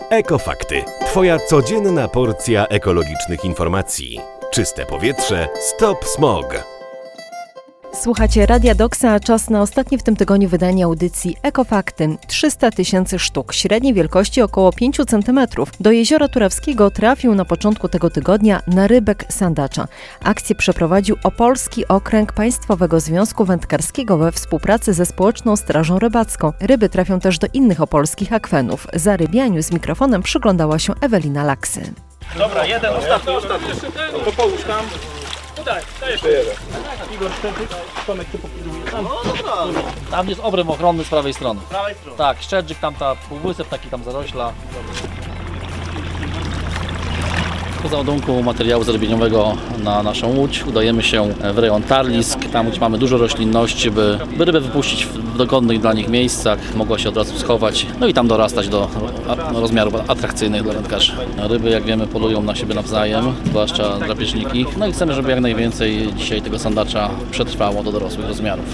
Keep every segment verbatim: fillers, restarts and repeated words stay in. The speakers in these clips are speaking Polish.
Ekofakty. Twoja codzienna porcja ekologicznych informacji. Czyste powietrze, stop smog. Słuchacie Radia Doksa, a czas na ostatnie w tym tygodniu wydanie audycji Ekofakty. trzysta tysięcy sztuk, średniej wielkości około pięć centymetrów. Do Jeziora Turawskiego trafił na początku tego tygodnia narybek sandacza. Akcję przeprowadził Opolski Okręg Państwowego Związku Wędkarskiego we współpracy ze Społeczną Strażą Rybacką. Ryby trafią też do innych opolskich akwenów. Zarybianiu z mikrofonem przyglądała się Ewelina Laksy. Dobra, jeden, ostatni, ostatni. To połóż tam. Daj, daj jeszcze jeden. Igor, Tomek, ty popilnujesz tam. Tam jest obręb ochronny z prawej strony. Z prawej strony. Tak, szczędzik tam, ta półwysep, taki tam zarośla. Po załadunku materiału zarybieniowego na naszą łódź udajemy się w rejon Tarlisk, tam gdzie mamy dużo roślinności, by, by rybę wypuścić w dogodnych dla nich miejscach, mogła się od razu schować, no i tam dorastać do rozmiarów atrakcyjnych dla wędkarzy. Ryby, jak wiemy, polują na siebie nawzajem, zwłaszcza drapieżniki, no i chcemy, żeby jak najwięcej dzisiaj tego sandacza przetrwało do dorosłych rozmiarów.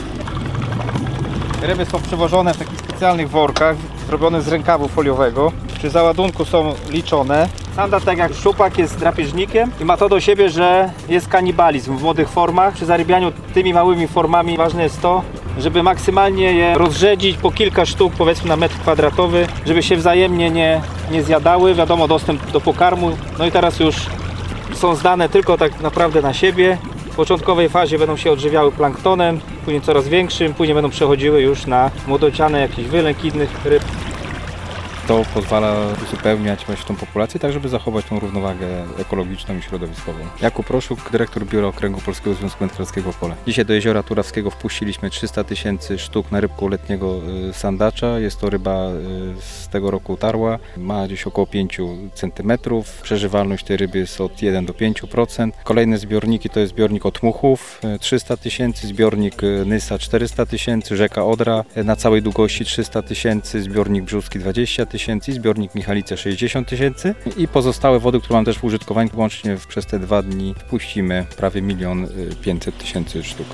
Ryby są przywożone w takich specjalnych workach, zrobione z rękawu foliowego. Przy załadunku są liczone. Sandacz, tak jak szczupak, jest drapieżnikiem i ma to do siebie, że jest kanibalizm w młodych formach. Przy zarybianiu tymi małymi formami ważne jest to, żeby maksymalnie je rozrzedzić po kilka sztuk, powiedzmy na metr kwadratowy, żeby się wzajemnie nie, nie zjadały. Wiadomo, dostęp do pokarmu. No i teraz już są zdane tylko tak naprawdę na siebie. W początkowej fazie będą się odżywiały planktonem, później coraz większym, później będą przechodziły już na młodociane jakichś wylęk innych ryb. To pozwala uzupełniać właśnie tą populację, tak żeby zachować tą równowagę ekologiczną i środowiskową. Jakub Proszuk, dyrektor Biura Okręgu Polskiego Związku Wędkarskiego Opole. Dzisiaj do Jeziora Turawskiego wpuściliśmy trzysta tysięcy sztuk narybku letniego sandacza. Jest to ryba z tego roku tarła, ma gdzieś około pięć centymetrów. Przeżywalność tej ryby jest od jeden do pięciu procent. Kolejne zbiorniki to jest zbiornik Otmuchów trzysta tysięcy, zbiornik Nysa czterysta tysięcy, rzeka Odra na całej długości trzysta tysięcy, zbiornik Brzuski dwadzieścia tysięcy, zbiornik Michalice sześćdziesiąt tysięcy i pozostałe wody, które mam też w użytkowaniu, łącznie przez te dwa dni wpuścimy prawie milion pięćset tysięcy sztuk.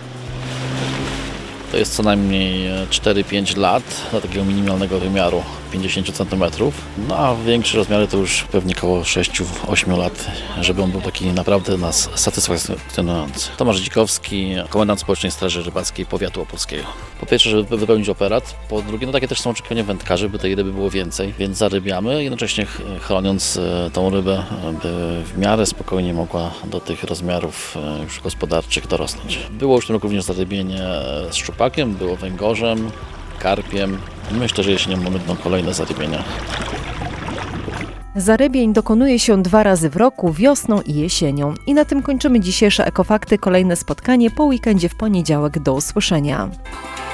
To jest co najmniej cztery pięć lat dla takiego minimalnego wymiaru pięćdziesiąt centymetrów, no a większe rozmiary to już pewnie około sześć osiem lat, żeby on był taki naprawdę nas satysfakcjonujący. Tomasz Dzikowski, komendant Społecznej Straży Rybackiej Powiatu Opolskiego. Po pierwsze, żeby wypełnić operat, po drugie, no takie też są oczekiwania wędkarzy, by tej ryby było więcej, więc zarybiamy, jednocześnie chroniąc tą rybę, by w miarę spokojnie mogła do tych rozmiarów już gospodarczych dorosnąć. Było już w tym roku również zarybienie z szczupakiem, było węgorzem, karpiem. Myślę, że jesienią będą kolejne zarybienia. Zarybień dokonuje się dwa razy w roku, wiosną i jesienią. I na tym kończymy dzisiejsze Ekofakty. Kolejne spotkanie po weekendzie w poniedziałek. Do usłyszenia.